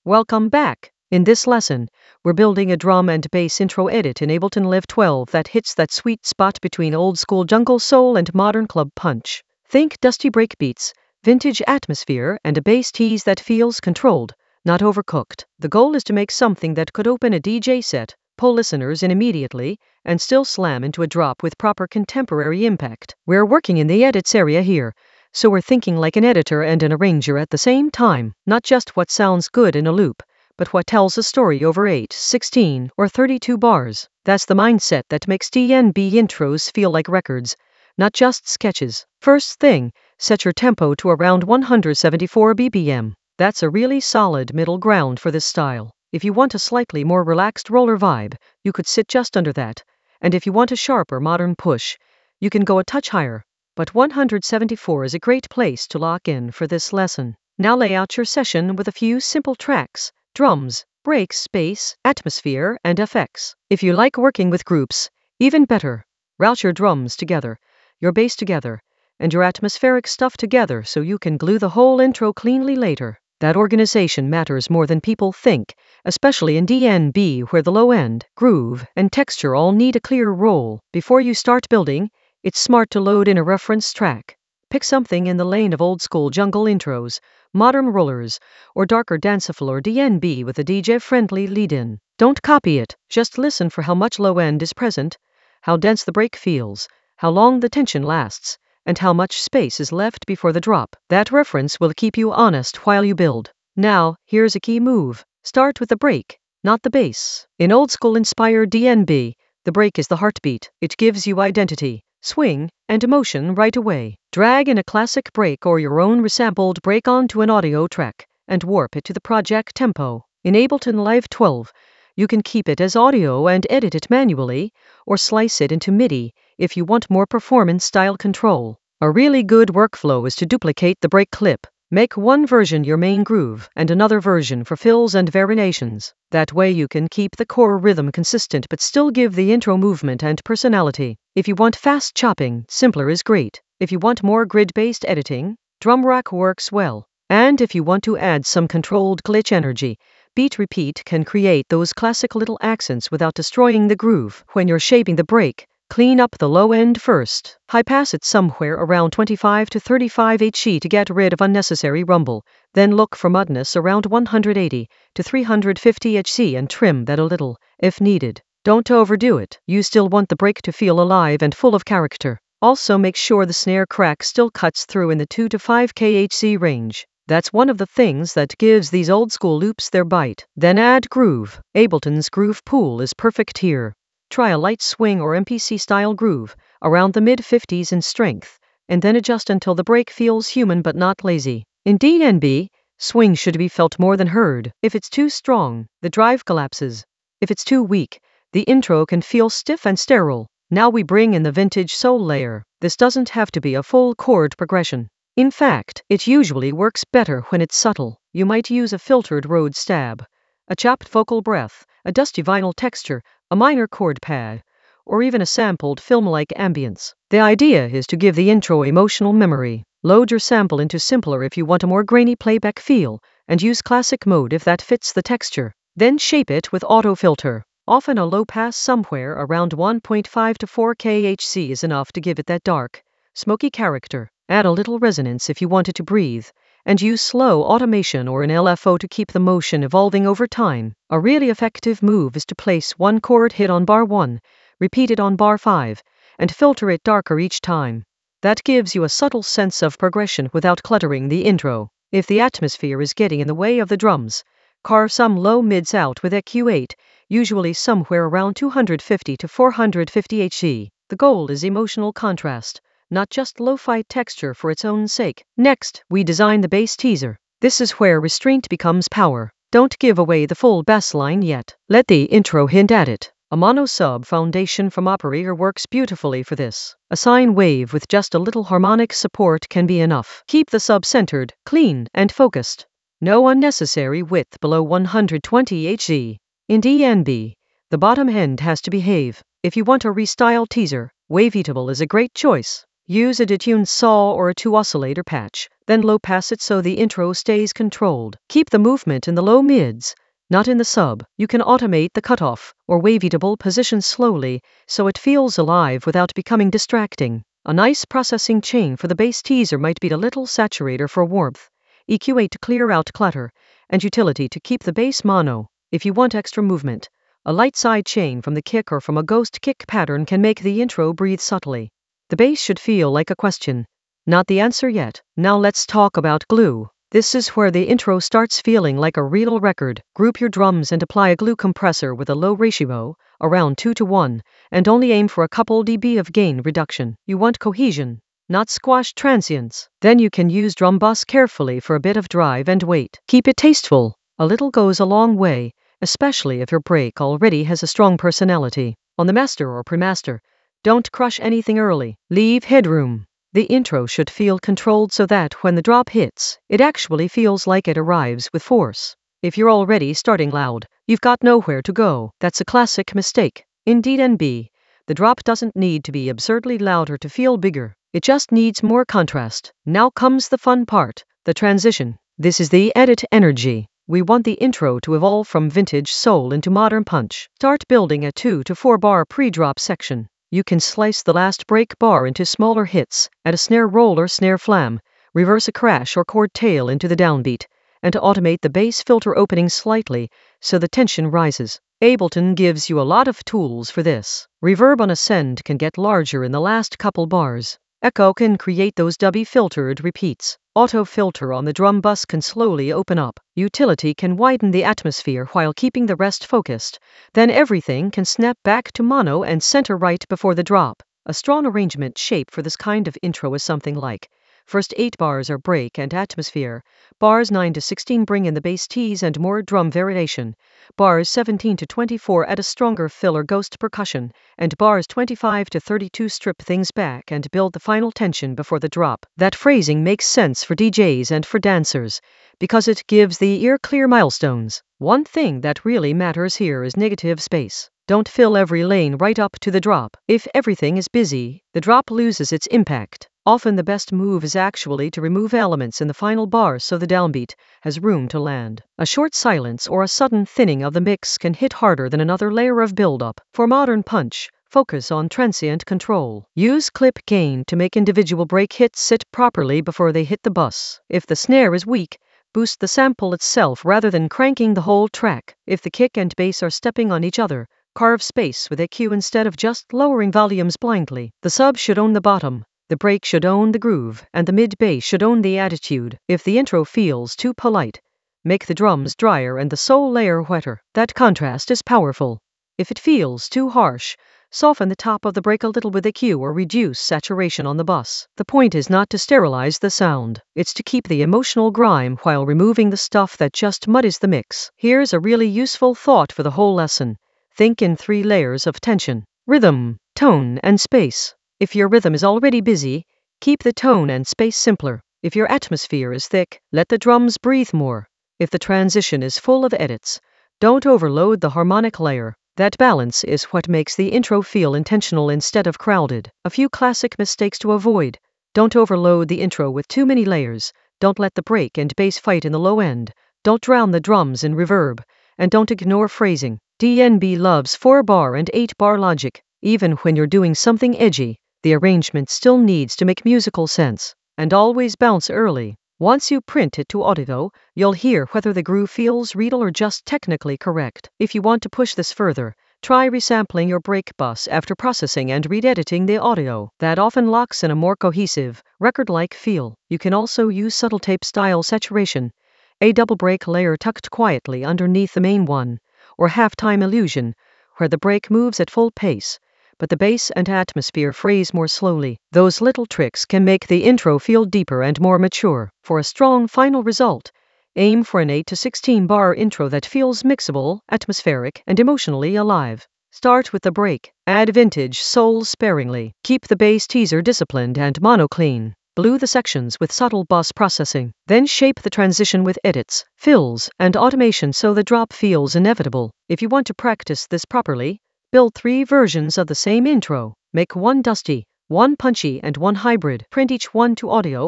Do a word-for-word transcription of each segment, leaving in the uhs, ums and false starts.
Welcome back. In this lesson, we're building a drum and bass intro edit in Ableton Live twelve that hits that sweet spot between old school jungle soul and modern club punch. Think dusty breakbeats, vintage atmosphere, and a bass tease that feels controlled, not overcooked. The goal is to make something that could open a D J set, pull listeners in immediately, and still slam into a drop with proper contemporary impact. We're working in the edits area here, so we're thinking like an editor and an arranger at the same time, not just what sounds good in a loop, but what tells a story over eight, sixteen, or thirty-two bars. That's the mindset that makes D N B intros feel like records, not just sketches. First thing, set your tempo to around one hundred seventy-four B P M. That's a really solid middle ground for this style. If you want a slightly more relaxed roller vibe, you could sit just under that, and if you want a sharper modern push, you can go a touch higher. But one hundred seventy-four is a great place to lock in for this lesson. Now lay out your session with a few simple tracks: drums, breaks, bass, atmosphere, and effects. If you like working with groups, even better. Route your drums together, your bass together, and your atmospheric stuff together so you can glue the whole intro cleanly later. That organization matters more than people think, especially in D N B where the low end, groove, and texture all need a clear role. Before you start building, it's smart to load in a reference track. Pick something in the lane of old-school jungle intros, modern rollers, or darker danceful or D N B with a D J-friendly lead-in. Don't copy it, just listen for how much low end is present, how dense the break feels, how long the tension lasts, and how much space is left before the drop. That reference will keep you honest while you build. Now, here's a key move. Start with the break, not the bass. In old-school inspired D N B, the break is the heartbeat. It gives you identity, swing, and emotion right away. Drag in a classic break or your own resampled break onto an audio track, and warp it to the project tempo. In Ableton Live twelve, you can keep it as audio and edit it manually, or slice it into MIDI if you want more performance-style control. A really good workflow is to duplicate the break clip. Make one version your main groove, and another version for fills and variations. That way you can keep the core rhythm consistent but still give the intro movement and personality. If you want fast chopping, simpler is great. If you want more grid-based editing, drum rack works well. And if you want to add some controlled glitch energy, Beat Repeat can create those classic little accents without destroying the groove. When you're shaping the break, clean up the low end first. High pass it somewhere around twenty-five to thirty-five hertz to get rid of unnecessary rumble. Then look for mudness around one hundred eighty to three hundred fifty hertz and trim that a little, if needed. Don't overdo it. You still want the break to feel alive and full of character. Also make sure the snare crack still cuts through in the two to five hertz range. That's one of the things that gives these old school loops their bite. Then add groove. Ableton's Groove Pool is perfect here. Try a light swing or M P C-style groove, around the mid fifties in strength, and then adjust until the break feels human but not lazy. In D N B, swing should be felt more than heard. If it's too strong, the drive collapses. If it's too weak, the intro can feel stiff and sterile. Now we bring in the vintage soul layer. This doesn't have to be a full chord progression. In fact, it usually works better when it's subtle. You might use a filtered Rhodes stab, a chopped vocal breath, a dusty vinyl texture, a minor chord pad, or even a sampled film-like ambience. The idea is to give the intro emotional memory. Load your sample into simpler if you want a more grainy playback feel, and use classic mode if that fits the texture. Then shape it with auto filter. Often a low pass somewhere around one point five to four hertz is enough to give it that dark, smoky character. Add a little resonance if you want it to breathe, and use slow automation or an L F O to keep the motion evolving over time. A really effective move is to place one chord hit on bar one, repeat it on bar five, and filter it darker each time. That gives you a subtle sense of progression without cluttering the intro. If the atmosphere is getting in the way of the drums, carve some low mids out with E Q eight, usually somewhere around two hundred fifty to four hundred fifty hertz. The goal is emotional contrast, not just lo-fi texture for its own sake. Next, we design the bass teaser. This is where restraint becomes power. Don't give away the full bass line yet. Let the intro hint at it. A mono sub foundation from Operator works beautifully for this. A sine wave with just a little harmonic support can be enough. Keep the sub centered, clean, and focused. No unnecessary width below one hundred twenty hertz. In D N B, the bottom end has to behave. If you want a restyle teaser, Waveatable is a great choice. Use a detuned saw or a two oscillator patch, then low pass it so the intro stays controlled. Keep the movement in the low mids, not in the sub. You can automate the cutoff or wavy double position slowly so it feels alive without becoming distracting. A nice processing chain for the bass teaser might be a little saturator for warmth, E Q eight to clear out clutter, and utility to keep the bass mono. If you want extra movement, a light side chain from the kick or from a ghost kick pattern can make the intro breathe subtly. The bass should feel like a question, not the answer yet. Now let's talk about glue. This is where the intro starts feeling like a real record. Group your drums and apply a glue compressor with a low ratio, around two to one, and only aim for a couple dB of gain reduction. You want cohesion, not squash transients. Then you can use drum bus carefully for a bit of drive and weight. Keep it tasteful. A little goes a long way, especially if your break already has a strong personality. On the master or pre-master, don't crush anything early. Leave headroom. The intro should feel controlled so that when the drop hits, it actually feels like it arrives with force. If you're already starting loud, you've got nowhere to go. That's a classic mistake. In D N B, the drop doesn't need to be absurdly louder to feel bigger. It just needs more contrast. Now comes the fun part, the transition. This is the edit energy. We want the intro to evolve from vintage soul into modern punch. Start building a two to four bar pre-drop section. You can slice the last break bar into smaller hits, add a snare roll or snare flam, reverse a crash or chord tail into the downbeat, and to automate the bass filter opening slightly so the tension rises. Ableton gives you a lot of tools for this. Reverb on ascend can get larger in the last couple bars. Echo can create those dubby filtered repeats. Auto filter on the drum bus can slowly open up. Utility can widen the atmosphere while keeping the rest focused. Then everything can snap back to mono and center right before the drop. A strong arrangement shape for this kind of intro is something like: first eight bars are break and atmosphere. Bars nine to sixteen bring in the bass tease and more drum variation. Bars seventeen to twenty-four add a stronger fill or ghost percussion. And bars twenty-five to thirty-two strip things back and build the final tension before the drop. That phrasing makes sense for D Js and for dancers, because it gives the ear clear milestones. One thing that really matters here is negative space. Don't fill every lane right up to the drop. If everything is busy, the drop loses its impact. Often the best move is actually to remove elements in the final bar so the downbeat has room to land. A short silence or a sudden thinning of the mix can hit harder than another layer of build-up. For modern punch, focus on transient control. Use clip gain to make individual break hits sit properly before they hit the bus. If the snare is weak, boost the sample itself rather than cranking the whole track. If the kick and bass are stepping on each other, carve space with E Q instead of just lowering volumes blindly. The sub should own the bottom. The break should own the groove, and the mid-bass should own the attitude. If the intro feels too polite, make the drums drier and the soul layer wetter. That contrast is powerful. If it feels too harsh, soften the top of the break a little with E Q or reduce saturation on the bus. The point is not to sterilize the sound. It's to keep the emotional grime while removing the stuff that just muddies the mix. Here's a really useful thought for the whole lesson. Think in three layers of tension: rhythm, tone, and space. If your rhythm is already busy, keep the tone and space simpler. If your atmosphere is thick, let the drums breathe more. If the transition is full of edits, don't overload the harmonic layer. That balance is what makes the intro feel intentional instead of crowded. A few classic mistakes to avoid: don't overload the intro with too many layers, don't let the break and bass fight in the low end, don't drown the drums in reverb, and don't ignore phrasing. D N B loves four bar and eight bar logic. Even when you're doing something edgy, the arrangement still needs to make musical sense. And always bounce early. Once you print it to audio, you'll hear whether the groove feels real or just technically correct. If you want to push this further, try resampling your break bus after processing and re-editing the audio. That often locks in a more cohesive, record-like feel. You can also use subtle tape-style saturation, a double break layer tucked quietly underneath the main one, or halftime illusion, where the break moves at full pace, but the bass and atmosphere phrase more slowly. Those little tricks can make the intro feel deeper and more mature. For a strong final result, aim for an eight to sixteen bar intro that feels mixable, atmospheric, and emotionally alive. Start with the break. Add vintage soul sparingly. Keep the bass teaser disciplined and mono clean. Blue the sections with subtle bus processing. Then shape the transition with edits, fills, and automation so the drop feels inevitable. If you want to practice this properly, build three versions of the same intro. Make one dusty, one punchy, and one hybrid. Print each one to audio,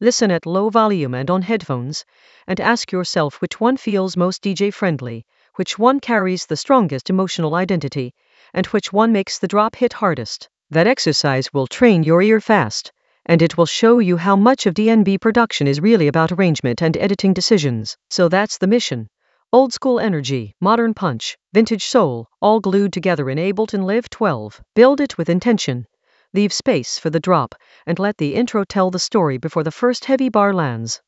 Listen at low volume and on headphones, and ask yourself which one feels most D J friendly, which one carries the strongest emotional identity, and which one makes the drop hit hardest. That exercise will train your ear fast, and it will show you how much of D N B production is really about arrangement and editing decisions. So that's the mission. Old school energy, modern punch, vintage soul, all glued together in Ableton Live twelve. Build it with intention. Leave space for the drop, and let the intro tell the story before the first heavy bar lands.